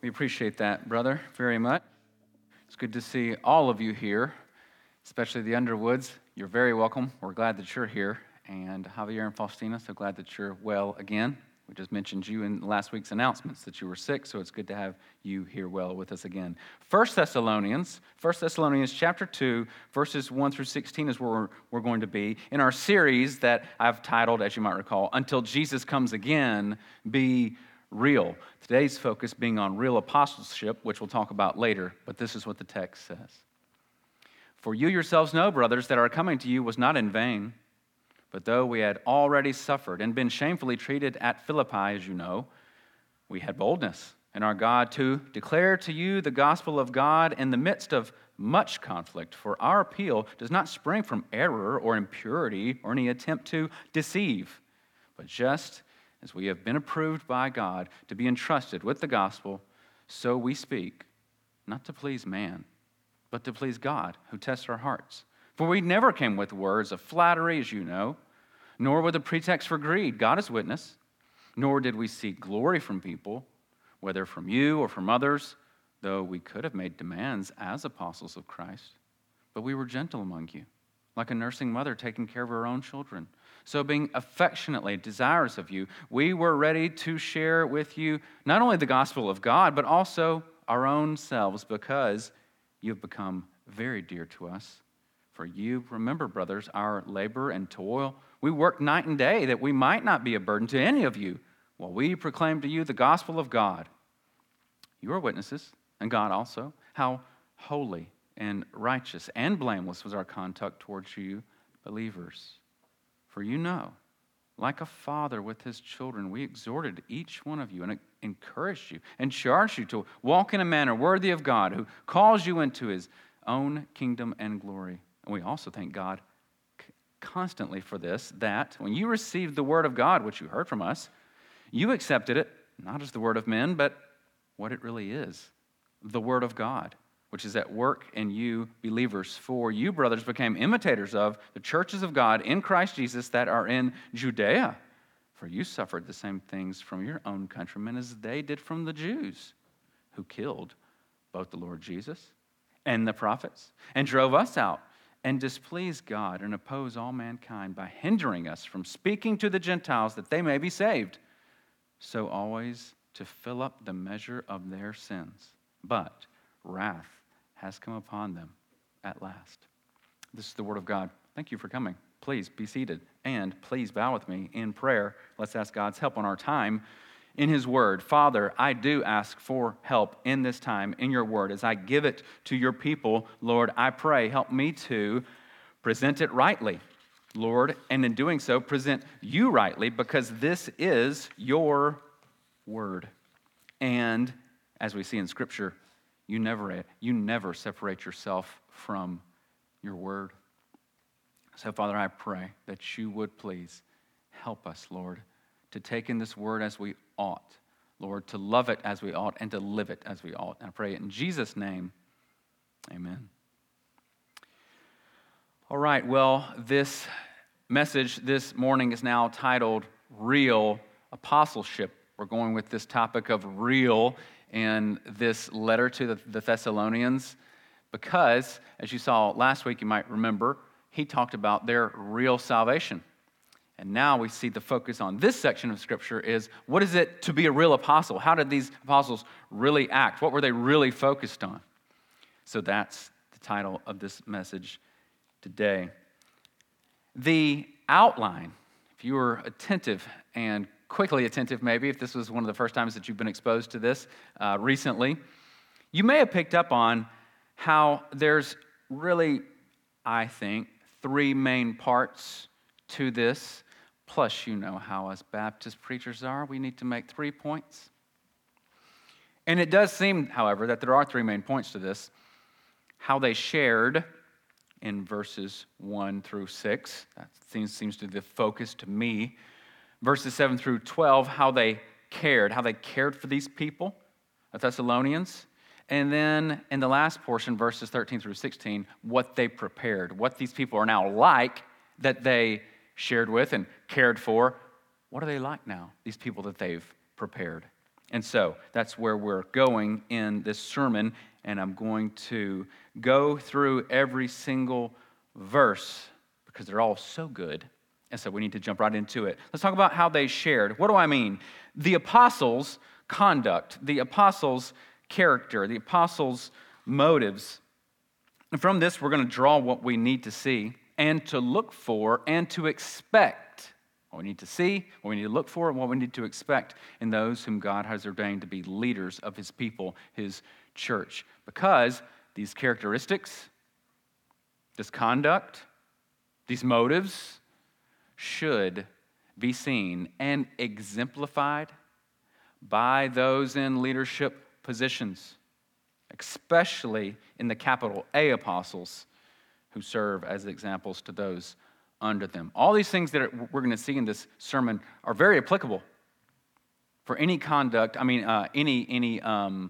We appreciate that, brother, very much. It's good to see all of you here, especially the Underwoods. You're very welcome. We're glad that you're here. And Javier and Faustina, so glad that you're well again. We just mentioned you in last week's announcements that you were sick, so it's good to have you here well with us again. 1 Thessalonians chapter 2, verses 1 through 16 is where we're going to be in our series that I've titled, as you might recall, Until Jesus Comes Again, Be Real. Today's focus being on real apostleship, which we'll talk about later, but this is what the text says. For you yourselves know, brothers, that our coming to you was not in vain. But though we had already suffered and been shamefully treated at Philippi, as you know, we had boldness in our God to declare to you the gospel of God in the midst of much conflict. For our appeal does not spring from error or impurity or any attempt to deceive, but just as we have been approved by God to be entrusted with the gospel, so we speak, not to please man, but to please God, who tests our hearts. For we never came with words of flattery, as you know, nor with a pretext for greed. God is witness. Nor did we seek glory from people, whether from you or from others, though we could have made demands as apostles of Christ. But we were gentle among you, like a nursing mother taking care of her own children. So being affectionately desirous of you, we were ready to share with you not only the gospel of God, but also our own selves, because you have become very dear to us. For you, remember, brothers, our labor and toil. We worked night and day that we might not be a burden to any of you while we proclaim to you the gospel of God. You are witnesses, and God also, how holy and righteous and blameless was our conduct towards you believers. For you know, like a father with his children, we exhorted each one of you and encouraged you and charged you to walk in a manner worthy of God, who calls you into his own kingdom and glory. And we also thank God constantly for this, that when you received the word of God, which you heard from us, you accepted it not as the word of men, but what it really is, the word of God, which is at work in you believers. For you, brothers, became imitators of the churches of God in Christ Jesus that are in Judea. For you suffered the same things from your own countrymen as they did from the Jews, who killed both the Lord Jesus and the prophets, and drove us out, and displease God and oppose all mankind by hindering us from speaking to the Gentiles that they may be saved, so always to fill up the measure of their sins. But wrath has come upon them at last. This is the word of God. Thank you for coming. Please be seated, and please bow with me in prayer. Let's ask God's help on our time in his word. Father, I do ask for help in this time in your word as I give it to your people. Lord, I pray, help me to present it rightly, Lord, and in doing so, present you rightly, because this is your word. And as we see in Scripture, you never separate yourself from your word. So, Father, I pray that you would please help us, Lord, to take in this word as we ought, Lord, to love it as we ought and to live it as we ought. And I pray it in Jesus' name, amen. All right, well, this message this morning is now titled Real Apostleship. We're going with this topic of real in this letter to the Thessalonians because, as you saw last week, you might remember, he talked about their real salvation. And now we see the focus on this section of Scripture is, what is it to be a real apostle? How did these apostles really act? What were they really focused on? So that's the title of this message today. The outline, if you were attentive and quickly attentive maybe, if this was one of the first times that you've been exposed to this recently, you may have picked up on how there's really, I think, three main parts to this. Plus, you know how us Baptist preachers are. We need to make 3 points. And it does seem, however, that there are 3 main points to this. How they shared in verses 1 through 6. That seems to be the focus to me. Verses 7 through 12, how they cared for these people, the Thessalonians. And then in the last portion, verses 13 through 16, what they prepared, what these people are now like that they shared with and cared for. What are they like now, these people that they've prepared? And so that's where we're going in this sermon, and I'm going to go through every single verse because they're all so good. And so we need to jump right into it. Let's talk about how they shared. What do I mean? The apostles' conduct, the apostles' character, the apostles' motives. And from this, we're going to draw what we need to see and to look for and to expect. What we need to see, what we need to look for, and what we need to expect in those whom God has ordained to be leaders of his people, his church. Because these characteristics, this conduct, these motives should be seen and exemplified by those in leadership positions, especially in the capital A apostles who serve as examples to those under them. All these things that we're going to see in this sermon are very applicable for any conduct, any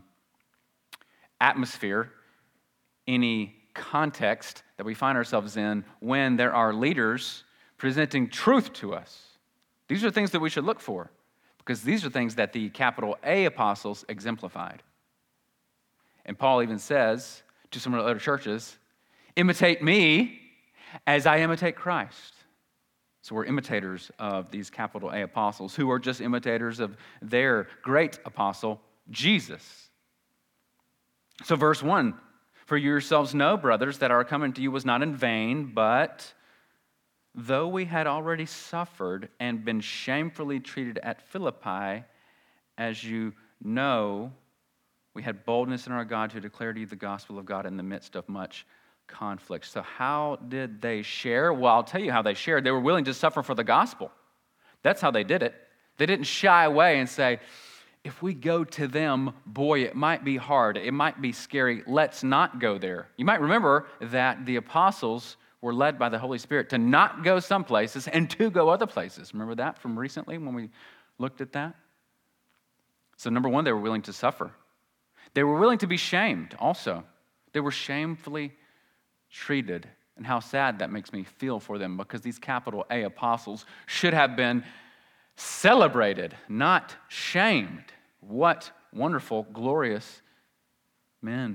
atmosphere, any context that we find ourselves in when there are leaders presenting truth to us. These are things that we should look for because these are things that the capital A apostles exemplified. And Paul even says to some of the other churches, imitate me as I imitate Christ. So we're imitators of these capital A apostles who are just imitators of their great apostle, Jesus. So verse 1, for you yourselves know, brothers, that our coming to you was not in vain, but though we had already suffered and been shamefully treated at Philippi, as you know, we had boldness in our God to declare to you the gospel of God in the midst of much conflict. So how did they share? Well, I'll tell you how they shared. They were willing to suffer for the gospel. That's how they did it. They didn't shy away and say, if we go to them, boy, it might be hard. It might be scary. Let's not go there. You might remember that the apostles were led by the Holy Spirit to not go some places and to go other places. Remember that from recently when we looked at that? So number one, they were willing to suffer. They were willing to be shamed also. They were shamefully treated. And how sad that makes me feel for them because these capital A apostles should have been celebrated, not shamed. What wonderful, glorious men.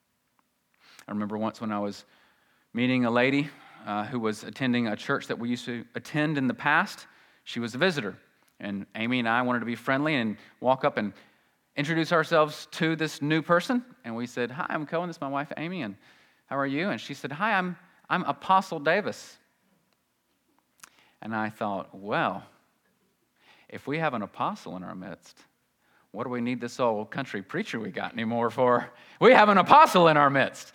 I remember once when I was meeting a lady who was attending a church that we used to attend in the past. She was a visitor. And Amy and I wanted to be friendly and walk up and introduce ourselves to this new person. And we said, hi, I'm Cohen. This is my wife, Amy. And how are you? And she said, hi, I'm Apostle Davis. And I thought, well, if we have an apostle in our midst, what do we need this old country preacher we got anymore for? We have an apostle in our midst.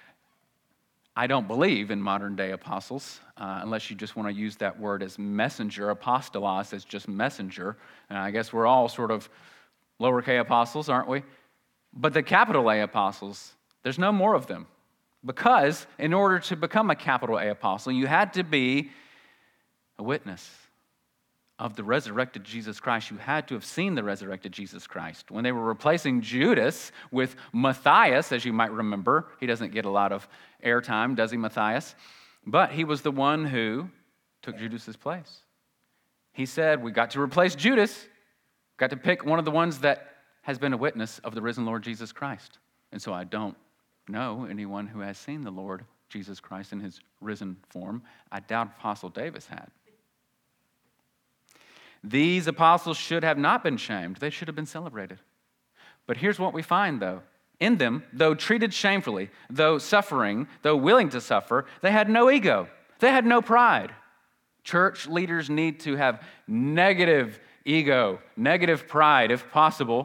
I don't believe in modern day apostles, unless you just want to use that word as messenger, apostolos as just messenger. And I guess we're all sort of lower K apostles, aren't we? But the capital A apostles, there's no more of them. Because in order to become a capital A apostle, you had to be a witness of the resurrected Jesus Christ. You had to have seen the resurrected Jesus Christ. When they were replacing Judas with Matthias, as you might remember, he doesn't get a lot of airtime, does he, Matthias? But he was the one who took Judas's place. He said, we got to replace Judas, got to pick one of the ones that has been a witness of the risen Lord Jesus Christ. And so I don't know anyone who has seen the Lord Jesus Christ in his risen form. I doubt Apostle Davis had. These apostles should have not been shamed. They should have been celebrated. But here's what we find, though. In them, though treated shamefully, though suffering, though willing to suffer, they had no ego. They had no pride. Church leaders need to have negative ego, negative pride, if possible.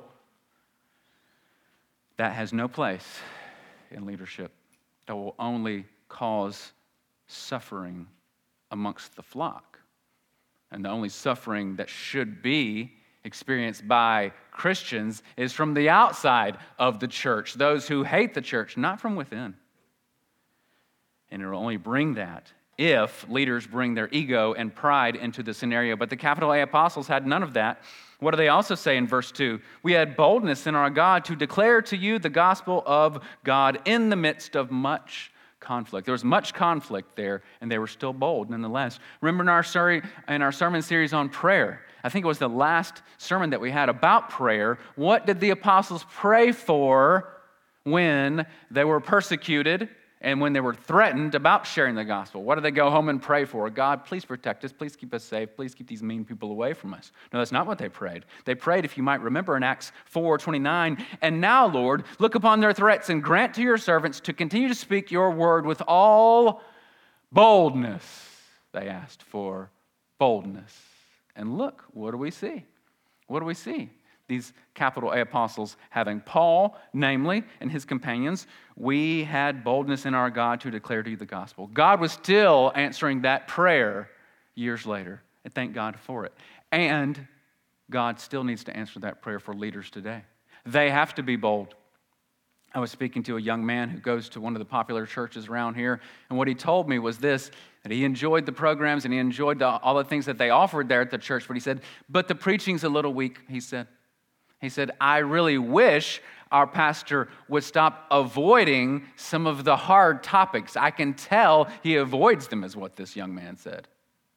That has no place in leadership. That will only cause suffering amongst the flock. And the only suffering that should be experienced by Christians is from the outside of the church, those who hate the church, not from within. And it will only bring that if leaders bring their ego and pride into the scenario. But the capital A apostles had none of that. What do they also say in verse 2? We had boldness in our God to declare to you the gospel of God in the midst of much conflict. There was much conflict there, and they were still bold nonetheless. Remember in our sermon series on prayer, I think it was the last sermon that we had about prayer. What did the apostles pray for when they were persecuted and when they were threatened about sharing the gospel? What did they go home and pray for? God, please protect us. Please keep us safe. Please keep these mean people away from us. No, that's not what they prayed. They prayed, if you might remember in Acts 4:29, and now, Lord, look upon their threats and grant to your servants to continue to speak your word with all boldness. They asked for boldness. And look, what do we see? What do we see? These capital A apostles having Paul, namely, and his companions, we had boldness in our God to declare to you the gospel. God was still answering that prayer years later, and thank God for it. And God still needs to answer that prayer for leaders today. They have to be bold. I was speaking to a young man who goes to one of the popular churches around here, and what he told me was this, that he enjoyed the programs and he enjoyed all the things that they offered there at the church, but he said, but the preaching's a little weak, he said. He said, I really wish our pastor would stop avoiding some of the hard topics. I can tell he avoids them, is what this young man said.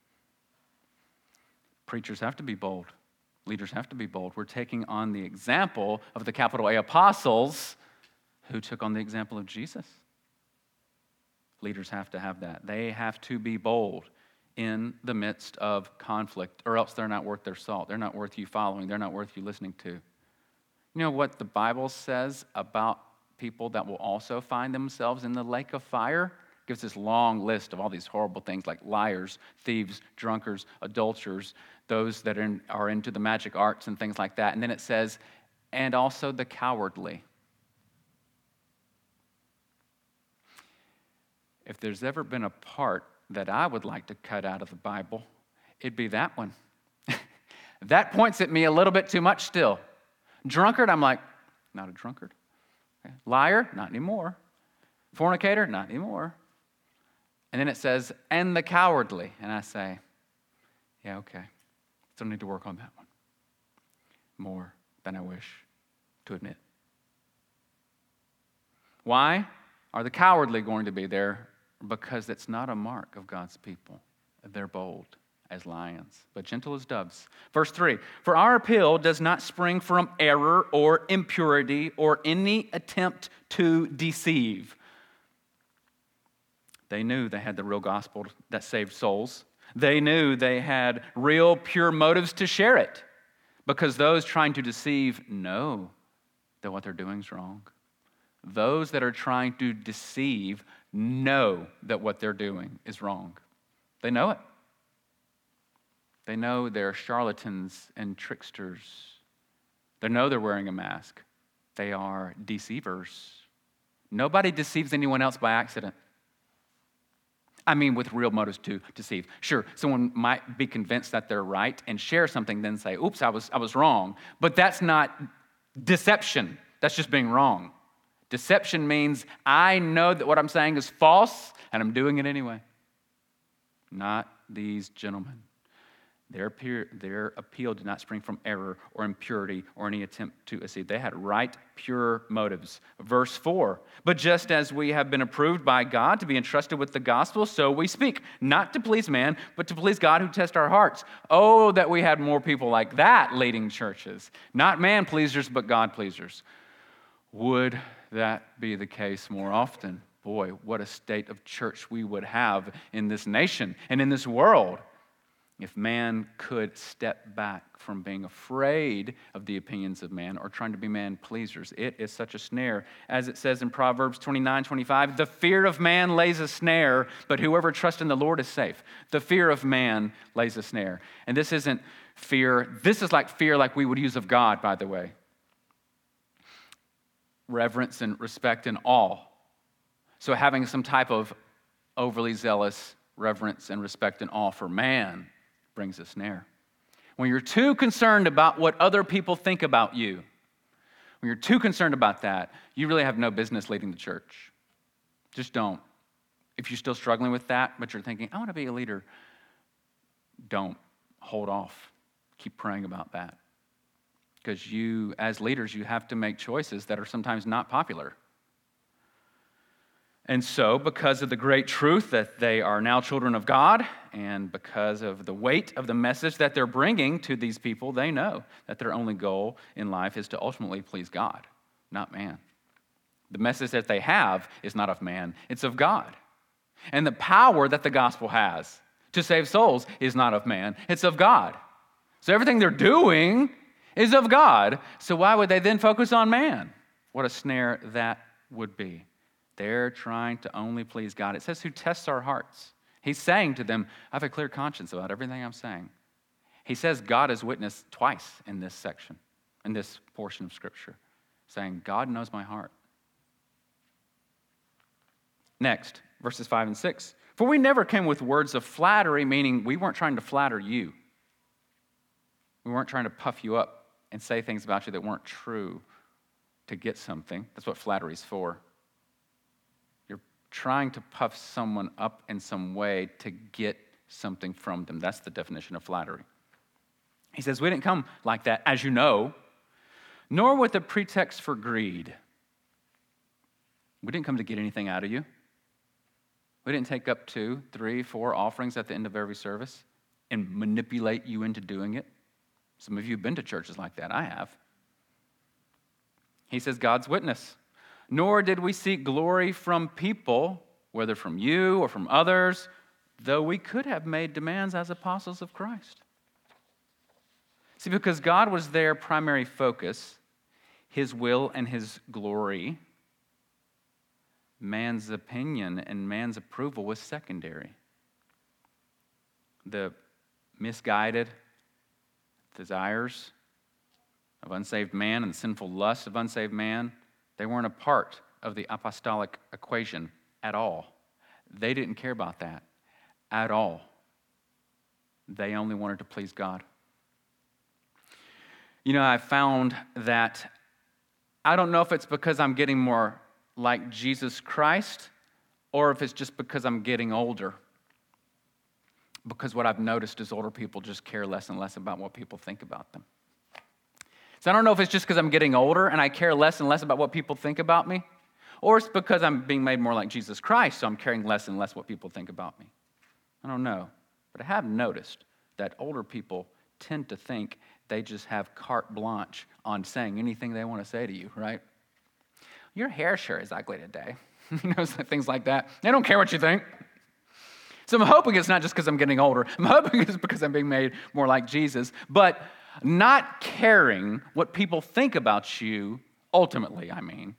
Preachers have to be bold. Leaders have to be bold. We're taking on the example of the capital A apostles who took on the example of Jesus. Leaders have to have that. They have to be bold in the midst of conflict, or else they're not worth their salt. They're not worth you following. They're not worth you listening to. You know what the Bible says about people that will also find themselves in the lake of fire? It gives this long list of all these horrible things like liars, thieves, drunkards, adulterers, those that are into the magic arts and things like that. And then it says, and also the cowardly. If there's ever been a part that I would like to cut out of the Bible, it'd be that one. That points at me a little bit too much still. Drunkard, I'm like, not a drunkard. Okay. Liar, not anymore. Fornicator, not anymore. And then it says, and the cowardly. And I say, yeah, okay. Still need to work on that one more than I wish to admit. Why are the cowardly going to be there? Because it's not a mark of God's people. They're bold as lions, but gentle as doves. Verse 3, for our appeal does not spring from error or impurity or any attempt to deceive. They knew they had the real gospel that saved souls. They knew they had real, pure motives to share it, because those trying to deceive know that what they're doing is wrong. Those that are trying to deceive know that what they're doing is wrong. They know it. They know they're charlatans and tricksters. They know they're wearing a mask. They are deceivers. Nobody deceives anyone else by accident. I mean, with real motives to deceive. Sure, someone might be convinced that they're right and share something, then say, oops, I was wrong. But that's not deception. That's just being wrong. Deception means I know that what I'm saying is false, and I'm doing it anyway. Not these gentlemen. Their appeal did not spring from error or impurity or any attempt to deceive. They had right, pure motives. Verse 4, but just as we have been approved by God to be entrusted with the gospel, so we speak, not to please man, but to please God who tests our hearts. Oh, that we had more people like that leading churches. Not man pleasers, but God pleasers. Would that be the case more often? Boy, what a state of church we would have in this nation and in this world if man could step back from being afraid of the opinions of man or trying to be man pleasers. It is such a snare. As it says in Proverbs 29:25, the fear of man lays a snare, but whoever trusts in the Lord is safe. The fear of man lays a snare. And this isn't fear. This is like fear like we would use of God, by the way. Reverence and respect and awe. So having some type of overly zealous reverence and respect and awe for man brings a snare. When you're too concerned about what other people think about you, when you're too concerned about that, you really have no business leading the church. Just don't. If you're still struggling with that, but you're thinking, I want to be a leader, don't. Hold off. Keep praying about that. Because you, as leaders, you have to make choices that are sometimes not popular. And so, because of the great truth that they are now children of God and because of the weight of the message that they're bringing to these people, they know that their only goal in life is to ultimately please God, not man. The message that they have is not of man, it's of God. And the power that the gospel has to save souls is not of man, it's of God. So everything they're doing is of God. So why would they then focus on man? What a snare that would be. They're trying to only please God. It says who tests our hearts. He's saying to them, I have a clear conscience about everything I'm saying. He says God is witness twice in this section, in this portion of Scripture, saying, God knows my heart. Next, verses 5 and 6. For we never came with words of flattery, meaning we weren't trying to flatter you. We weren't trying to puff you up and say things about you that weren't true to get something. That's what flattery's for. You're trying to puff someone up in some way to get something from them. That's the definition of flattery. He says, we didn't come like that, as you know, nor with a pretext for greed. We didn't come to get anything out of you. We didn't take up 2, 3, 4 offerings at the end of every service and manipulate you into doing it. Some of you have been to churches like that. I have. He says, God's witness. Nor did we seek glory from people, whether from you or from others, though we could have made demands as apostles of Christ. See, because God was their primary focus, his will and his glory, man's opinion and man's approval was secondary. The misguided desires of unsaved man and the sinful lusts of unsaved man, they weren't a part of the apostolic equation at all. They didn't care about that at all. They only wanted to please God. You know, I found that I don't know if it's because I'm getting more like Jesus Christ or if it's just because I'm getting older. Because what I've noticed is older people just care less and less about what people think about them. So I don't know if it's just because I'm getting older and I care less and less about what people think about me, or it's because I'm being made more like Jesus Christ, so I'm caring less and less what people think about me. I don't know. But I have noticed that older people tend to think they just have carte blanche on saying anything they want to say to you, right? Your hair sure is ugly today. You know, things like that. They don't care what you think. So I'm hoping it's not just because I'm getting older. I'm hoping it's because I'm being made more like Jesus. But not caring what people think about you, ultimately,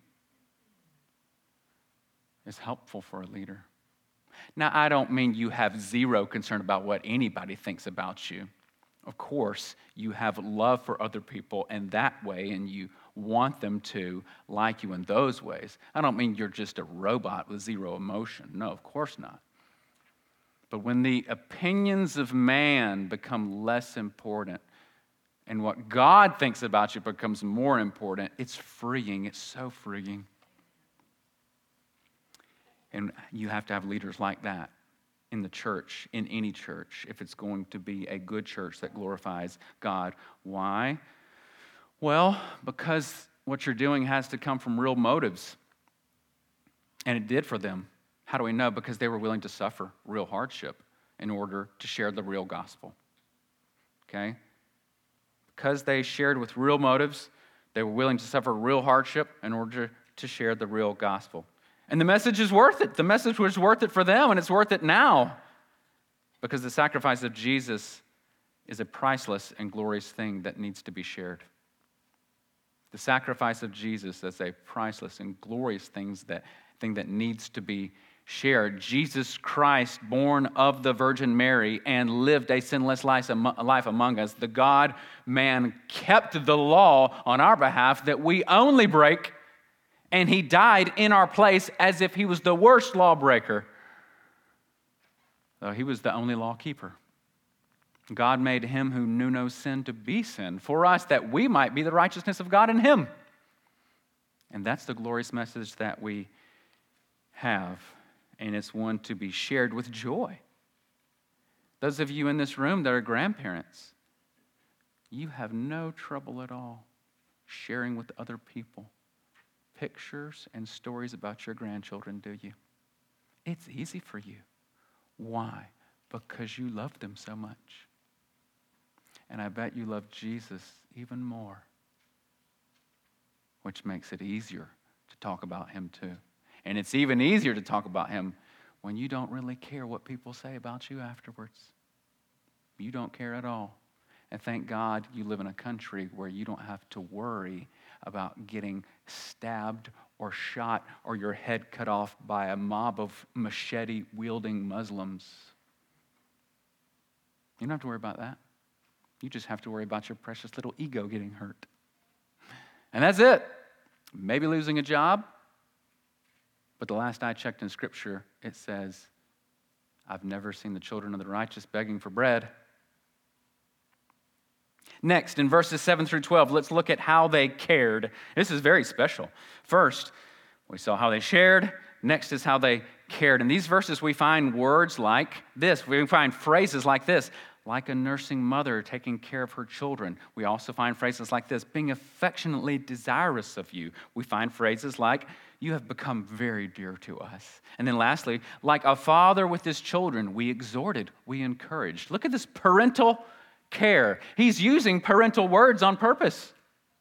is helpful for a leader. Now, I don't mean you have zero concern about what anybody thinks about you. Of course, you have love for other people in that way, and you want them to like you in those ways. I don't mean you're just a robot with zero emotion. No, of course not. But when the opinions of man become less important and what God thinks about you becomes more important, it's freeing. It's so freeing. And you have to have leaders like that in the church, in any church, if it's going to be a good church that glorifies God. Why? Well, because what you're doing has to come from real motives. And it did for them. How do we know? Because they were willing to suffer real hardship in order to share the real gospel. Okay? Because they shared with real motives, they were willing to suffer real hardship in order to share the real gospel. And the message is worth it. The message was worth it for them, and it's worth it now. Because the sacrifice of Jesus is a priceless and glorious thing that needs to be shared. The sacrifice of Jesus is a priceless and glorious thing that needs to be shared. Jesus Christ, born of the Virgin Mary and lived a sinless life among us. The God-man kept the law on our behalf that we only break, and he died in our place as if he was the worst lawbreaker, though he was the only lawkeeper. God made him who knew no sin to be sin for us, that we might be the righteousness of God in him. And that's the glorious message that we have, and it's one to be shared with joy. Those of you in this room that are grandparents, you have no trouble at all sharing with other people pictures and stories about your grandchildren, do you? It's easy for you. Why? Because you love them so much. And I bet you love Jesus even more, which makes it easier to talk about him too. And it's even easier to talk about him when you don't really care what people say about you afterwards. You don't care at all. And thank God you live in a country where you don't have to worry about getting stabbed or shot or your head cut off by a mob of machete-wielding Muslims. You don't have to worry about that. You just have to worry about your precious little ego getting hurt. And that's it. Maybe losing a job. But the last I checked in Scripture, it says, I've never seen the children of the righteous begging for bread. Next, in verses 7 through 12, let's look at how they cared. This is very special. First, we saw how they shared. Next is how they cared. In these verses, we find words like this. We find phrases like this, like a nursing mother taking care of her children. We also find phrases like this, being affectionately desirous of you. We find phrases like, you have become very dear to us. And then lastly, like a father with his children, we exhorted, we encouraged. Look at this parental care. He's using parental words on purpose.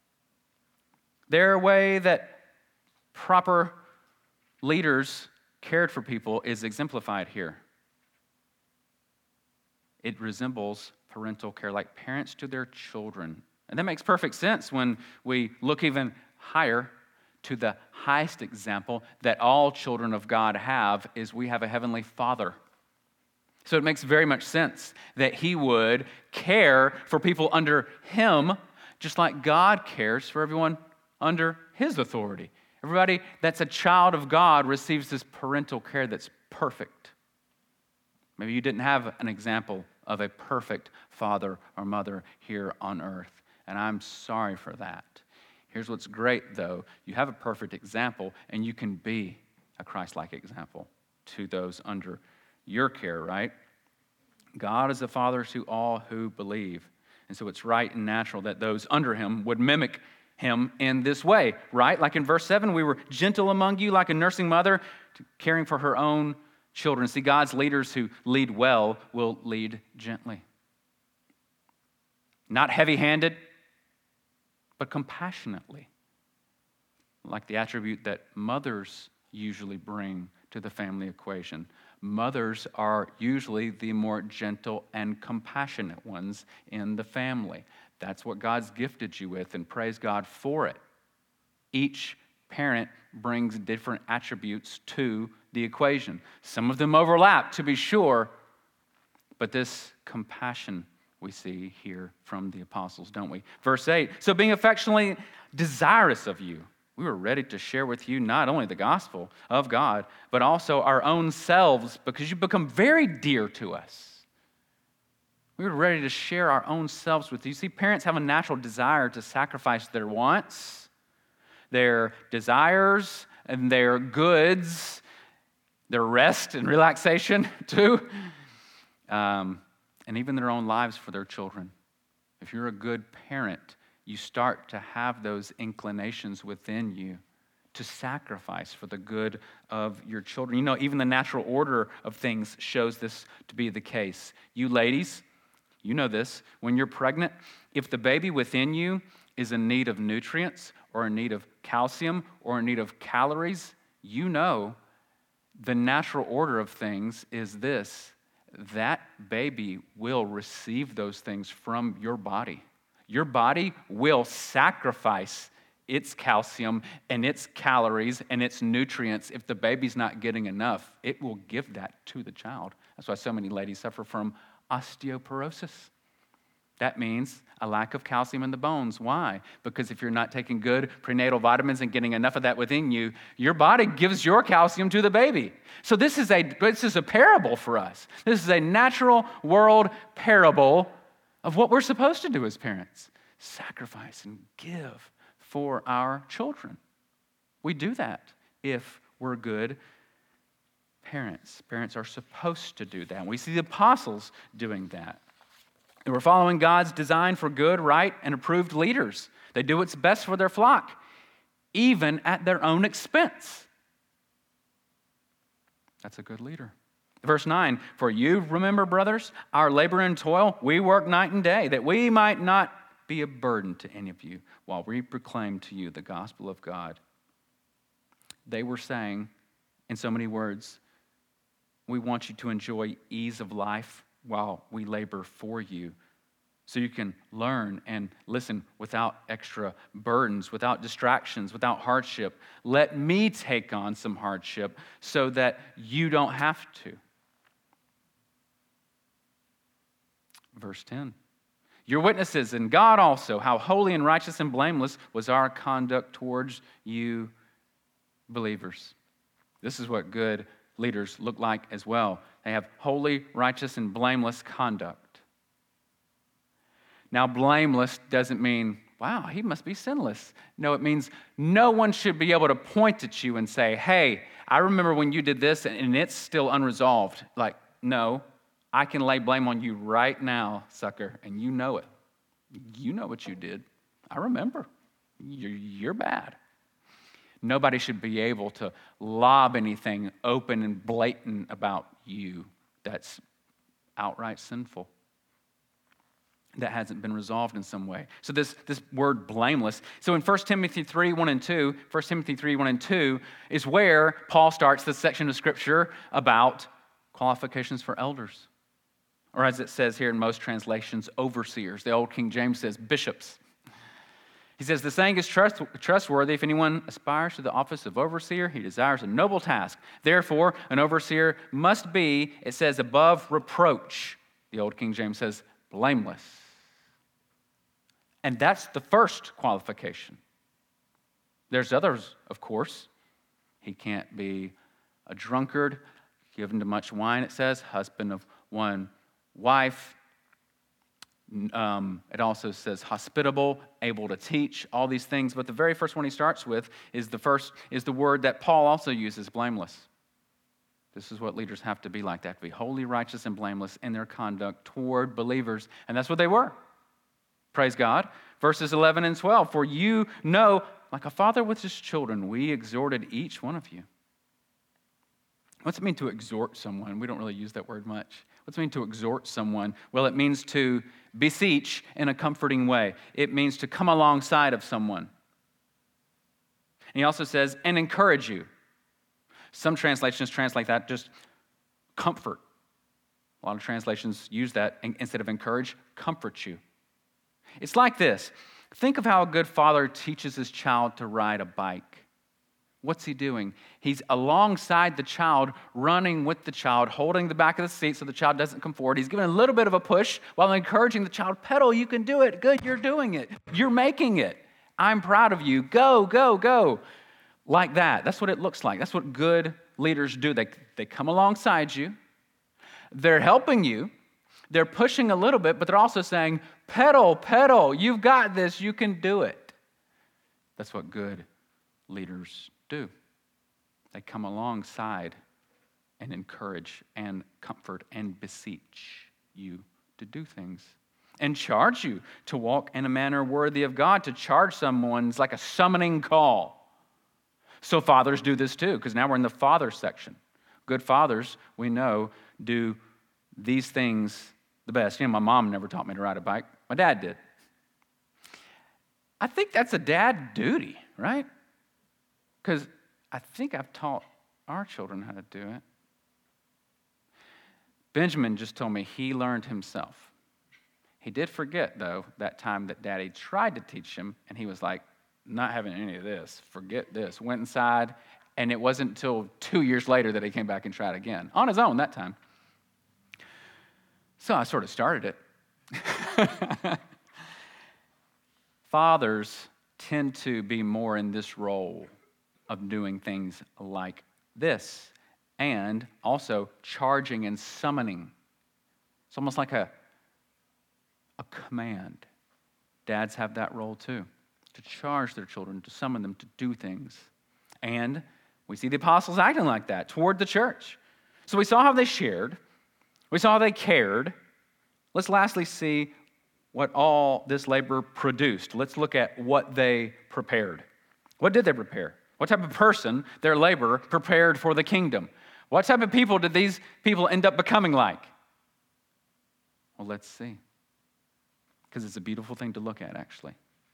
Their way that proper leaders cared for people is exemplified here. It resembles parental care, like parents to their children. And that makes perfect sense when we look even higher to the highest example that all children of God have is we have a heavenly Father. So it makes very much sense that he would care for people under him just like God cares for everyone under his authority. Everybody that's a child of God receives this parental care that's perfect. Maybe you didn't have an example of a perfect father or mother here on earth, and I'm sorry for that. Here's what's great, though. You have a perfect example, and you can be a Christ-like example to those under your care, right? God is a father to all who believe. And so it's right and natural that those under him would mimic him in this way, right? Like in verse 7, we were gentle among you like a nursing mother, caring for her own children. See, God's leaders who lead well will lead gently. Not heavy-handed, but compassionately. Like the attribute that mothers usually bring to the family equation. Mothers are usually the more gentle and compassionate ones in the family. That's what God's gifted you with, and praise God for it. Each parent brings different attributes to the equation. Some of them overlap, to be sure, but this compassion we see here from the apostles, don't we? Verse 8, so being affectionately desirous of you, we were ready to share with you not only the gospel of God, but also our own selves, because you've become very dear to us. We were ready to share our own selves with you. See, parents have a natural desire to sacrifice their wants, their desires, and their goods, their rest and relaxation too, and even their own lives for their children. If you're a good parent, you start to have those inclinations within you to sacrifice for the good of your children. You know, even the natural order of things shows this to be the case. You ladies, you know this. When you're pregnant, if the baby within you is in need of nutrients or in need of calcium or in need of calories, you know the natural order of things is this: that baby will receive those things from your body. Your body will sacrifice its calcium and its calories and its nutrients. If the baby's not getting enough, it will give that to the child. That's why so many ladies suffer from osteoporosis. That means a lack of calcium in the bones. Why? Because if you're not taking good prenatal vitamins and getting enough of that within you, your body gives your calcium to the baby. So this is a parable for us. This is a natural world parable of what we're supposed to do as parents. Sacrifice and give for our children. We do that if we're good parents. Parents are supposed to do that. We see the apostles doing that. They were following God's design for good, right, and approved leaders. They do what's best for their flock, even at their own expense. That's a good leader. Verse 9, for you remember, brothers, our labor and toil, we work night and day, that we might not be a burden to any of you while we proclaim to you the gospel of God. They were saying, in so many words, we want you to enjoy ease of life while we labor for you, so you can learn and listen without extra burdens, without distractions, without hardship. Let me take on some hardship so that you don't have to. Verse 10. You're witnesses, and God also, how holy and righteous and blameless was our conduct towards you believers. This is what good leaders look like as well. They have holy, righteous, and blameless conduct. Now, blameless doesn't mean, wow, he must be sinless. No, it means no one should be able to point at you and say, hey, I remember when you did this and it's still unresolved. Like, no, I can lay blame on you right now, sucker, and you know it. You know what you did. I remember. You're bad. Nobody should be able to lob anything open and blatant about you that's outright sinful, that hasn't been resolved in some way. So this word blameless. So in 1 Timothy 3, 1 and 2, 1 Timothy 3, 1 and 2 is where Paul starts this section of Scripture about qualifications for elders. Or as it says here in most translations, overseers. The old King James says bishops. He says, the saying is trustworthy. If anyone aspires to the office of overseer, he desires a noble task. Therefore, an overseer must be, it says, above reproach. The old King James says, blameless. And that's the first qualification. There's others, of course. He can't be a drunkard, given to much wine, it says, husband of one wife. It also says hospitable, able to teach, all these things. But the very first one he starts with is the word that Paul also uses, blameless. This is what leaders have to be like. They have to be holy, righteous, and blameless in their conduct toward believers. And that's what they were. Praise God. Verses 11 and 12. For you know, like a father with his children, we exhorted each one of you. What's it mean to exhort someone? We don't really use that word much. What's it mean to exhort someone? Well, it means to beseech in a comforting way. It means to come alongside of someone. And he also says, and encourage you. Some translations translate that just comfort. A lot of translations use that instead of encourage, comfort you. It's like this. Think of how a good father teaches his child to ride a bike. What's he doing? He's alongside the child, running with the child, holding the back of the seat so the child doesn't come forward. He's giving a little bit of a push while encouraging the child, pedal, you can do it. Good, you're doing it. You're making it. I'm proud of you. Go, go, go. Like that. That's what it looks like. That's what good leaders do. They come alongside you. They're helping you. They're pushing a little bit, but they're also saying, pedal, pedal. You've got this. You can do it. That's what good leaders do. They come alongside and encourage and comfort and beseech you to do things and charge you to walk in a manner worthy of God. To charge someone's like a summoning call. So fathers do this too, because now we're in the father section. Good fathers, we know, do these things the best. My mom never taught me to ride a bike. My dad did. I think that's a dad duty, right? Because I think I've taught our children how to do it. Benjamin just told me he learned himself. He did forget, though, that time that Daddy tried to teach him, and he was like, not having any of this, forget this. Went inside, and it wasn't until 2 years later that he came back and tried again, on his own that time. So I sort of started it. Fathers tend to be more in this role of doing things like this, and also charging and summoning. It's almost like a command. Dads have that role too, to charge their children, to summon them to do things. And we see the apostles acting like that toward the church. So we saw how they shared. We saw how they cared. Let's lastly see what all this labor produced. Let's look at what they prepared. What did they prepare? What type of person their labor prepared for the kingdom? What type of people did these people end up becoming like? Well, let's see. Because it's a beautiful thing to look at, actually.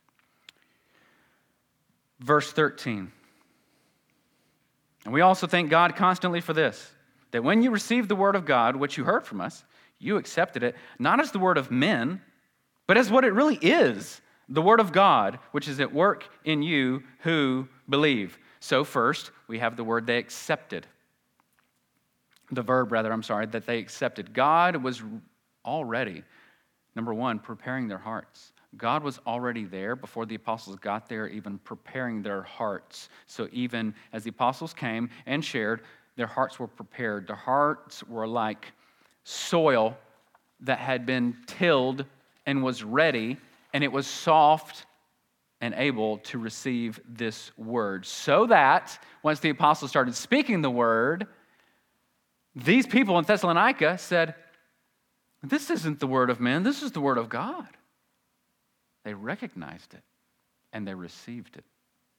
Verse 13. And we also thank God constantly for this, that when you received the word of God, which you heard from us, you accepted it, not as the word of men, but as what it really is, the word of God, which is at work in you who believe. So first, we have the word they accepted. The verb, that they accepted. God was already, number one, preparing their hearts. God was already there before the apostles got there, even preparing their hearts. So even as the apostles came and shared, their hearts were prepared. Their hearts were like soil that had been tilled and was ready, and it was soft and able to receive this word. So that once the apostles started speaking the word, these people in Thessalonica said, this isn't the word of men, this is the word of God. They recognized it, and they received it.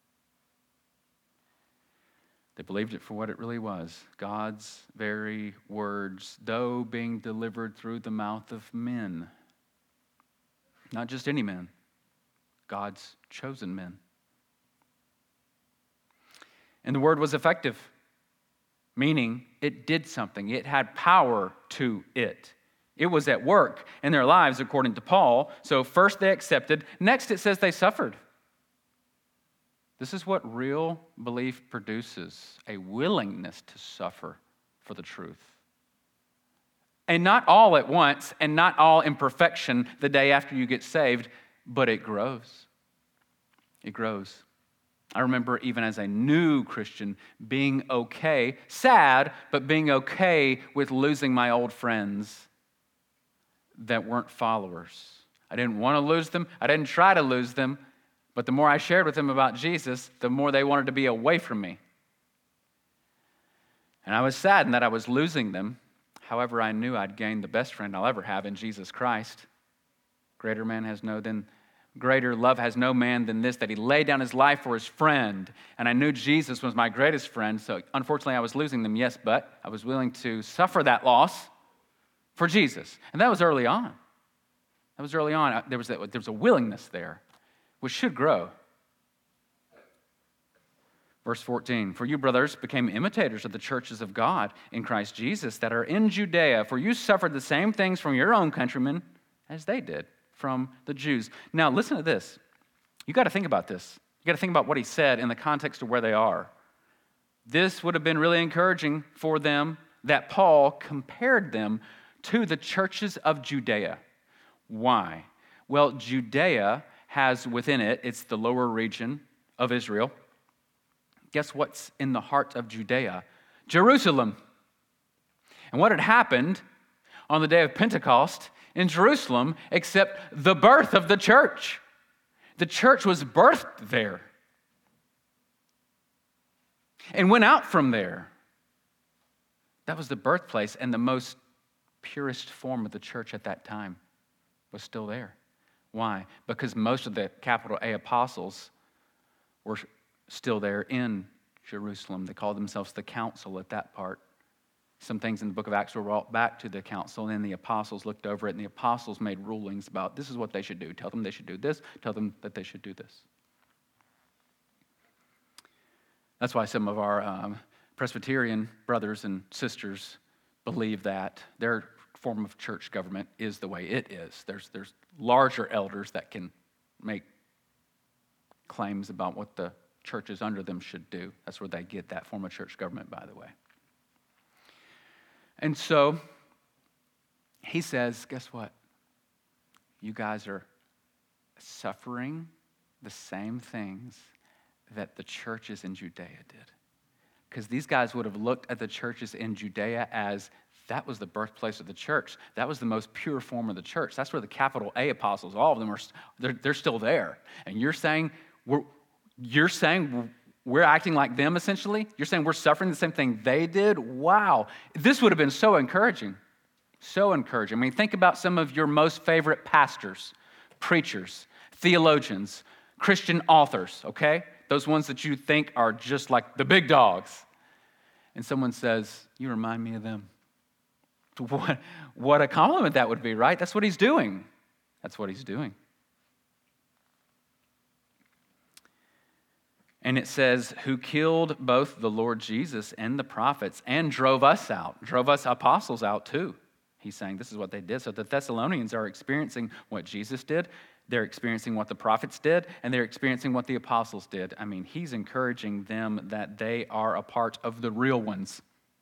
They believed it for what it really was, God's very words, though being delivered through the mouth of men. Not just any men, God's chosen men. And the word was effective, meaning it did something. It had power to it. It was at work in their lives, according to Paul. So first they accepted. Next it says they suffered. This is what real belief produces, a willingness to suffer for the truth. And not all at once, and not all in perfection the day after you get saved, but it grows. It grows. I remember even as a new Christian being okay, sad, but being okay with losing my old friends that weren't followers. I didn't want to lose them. I didn't try to lose them. But the more I shared with them about Jesus, the more they wanted to be away from me. And I was saddened that I was losing them. However, I knew I'd gained the best friend I'll ever have in Jesus Christ. Greater love has no man than this, that he laid down his life for his friend. And I knew Jesus was my greatest friend. So unfortunately, I was losing them, yes, but I was willing to suffer that loss for Jesus. And that was early on. There was a willingness there, which should grow. Verse 14, for you, brothers, became imitators of the churches of God in Christ Jesus that are in Judea, for you suffered the same things from your own countrymen as they did from the Jews. Now, listen to this. You got to think about this. You got to think about what he said in the context of where they are. This would have been really encouraging for them that Paul compared them to the churches of Judea. Why? Well, Judea has within it, it's the lower region of Israel. Guess what's in the heart of Judea? Jerusalem. And what had happened on the day of Pentecost in Jerusalem except the birth of the church? The church was birthed there and went out from there. That was the birthplace, and the most purest form of the church at that time was still there. Why? Because most of the capital A apostles were still there in Jerusalem. They called themselves the council at that part. Some things in the book of Acts were brought back to the council, and then the apostles looked over it, and the apostles made rulings about this is what they should do. Tell them they should do this. Tell them that they should do this. That's why some of our Presbyterian brothers and sisters believe that their form of church government is the way it is. There's larger elders that can make claims about what the churches under them should do. That's where they get that form of church government, by the way. And so he says, guess what? You guys are suffering the same things that the churches in Judea did. Because these guys would have looked at the churches in Judea as that was the birthplace of the church. That was the most pure form of the church. That's where the capital A apostles, all of them, they're still there. And you're saying we're acting like them, essentially? You're saying we're suffering the same thing they did? Wow. This would have been so encouraging. So encouraging. I mean, think about some of your most favorite pastors, preachers, theologians, Christian authors, okay? Those ones that you think are just like the big dogs. and someone says, "You remind me of them." What a compliment that would be, right? That's what he's doing. That's what he's doing. And it says, who killed both the Lord Jesus and the prophets and drove us apostles out too. He's saying this is what they did. So the Thessalonians are experiencing what Jesus did. They're experiencing what the prophets did, and they're experiencing what the apostles did. I mean, he's encouraging them that they are a part of the real ones.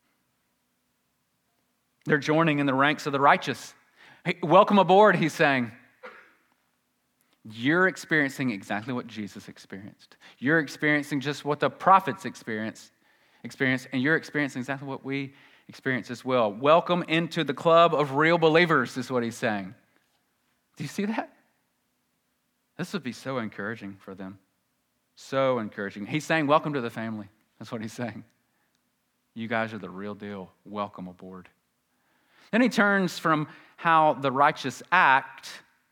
They're joining in the ranks of the righteous. Hey, welcome aboard, he's saying. You're experiencing exactly what Jesus experienced. You're experiencing just what the prophets experienced, and you're experiencing exactly what we experience as well. Welcome into the club of real believers, is what he's saying. Do you see that? This would be so encouraging for them. So encouraging. He's saying, welcome to the family. That's what he's saying. You guys are the real deal. Welcome aboard. Then he turns from how the righteous act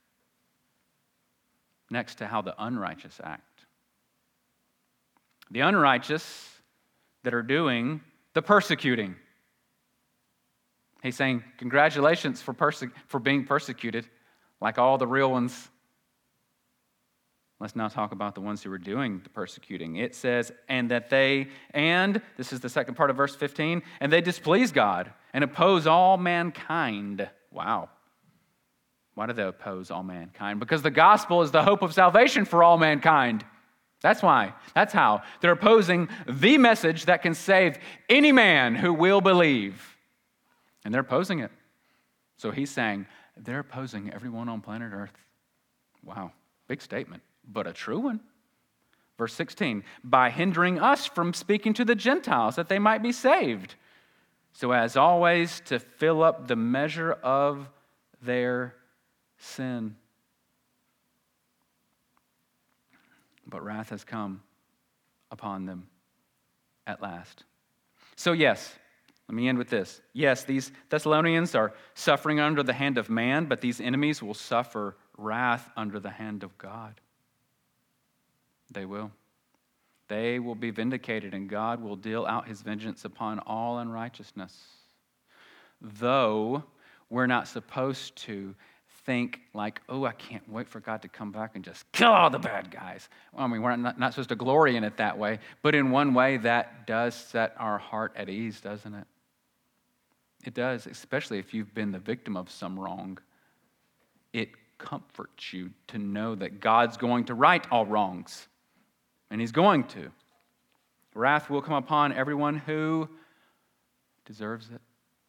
next to how the unrighteous act. The unrighteous that are doing the persecuting. He's saying, congratulations for being persecuted, like all the real ones. Let's now talk about the ones who are doing the persecuting. It says, this is the second part of verse 15, and they displease God and oppose all mankind. Wow. Why do they oppose all mankind? Because the gospel is the hope of salvation for all mankind. That's why. That's how. They're opposing the message that can save any man who will believe. And they're opposing it. So he's saying they're opposing everyone on planet Earth. Wow. Big statement, but a true one. Verse 16, by hindering us from speaking to the Gentiles that they might be saved, so as always to fill up the measure of their sin. But wrath has come upon them at last. So yes, let me end with this. Yes, these Thessalonians are suffering under the hand of man, but these enemies will suffer wrath under the hand of God. They will. They will be vindicated, and God will deal out his vengeance upon all unrighteousness. Though we're not supposed to think like, oh, I can't wait for God to come back and just kill all the bad guys. Well, I mean, we're not supposed to glory in it that way, but in one way that does set our heart at ease, doesn't it? It does, especially if you've been the victim of some wrong. It comforts you to know that God's going to right all wrongs, and he's going to. Wrath will come upon everyone who deserves it.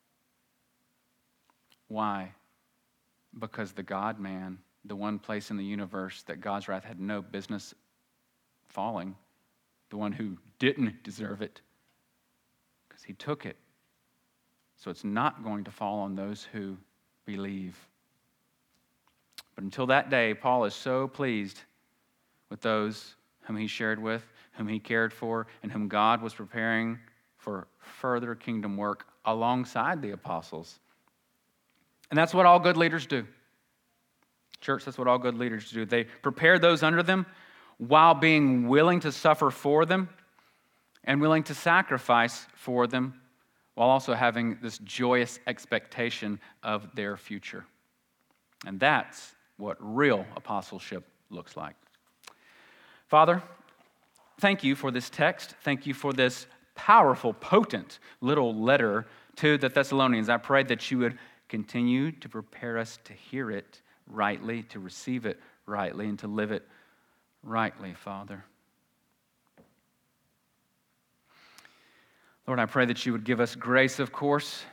Why? Because the God-man, the one place in the universe that God's wrath had no business falling, the one who didn't deserve it, because he took it. So it's not going to fall on those who believe. But until that day, Paul is so pleased with those whom he shared with, whom he cared for, and whom God was preparing for further kingdom work alongside the apostles. And that's what all good leaders do. Church, that's what all good leaders do. They prepare those under them while being willing to suffer for them and willing to sacrifice for them, while also having this joyous expectation of their future. And that's what real apostleship looks like. Father, thank you for this text. Thank you for this powerful, potent little letter to the Thessalonians. I pray that you would continue to prepare us to hear it rightly, to receive it rightly, and to live it rightly, Father. Lord, I pray that you would give us grace, of course,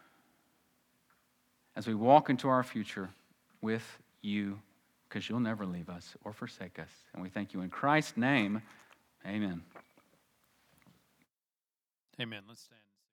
as we walk into our future with you, because you'll never leave us or forsake us. And we thank you in Christ's name. Amen. Amen. Let's stand.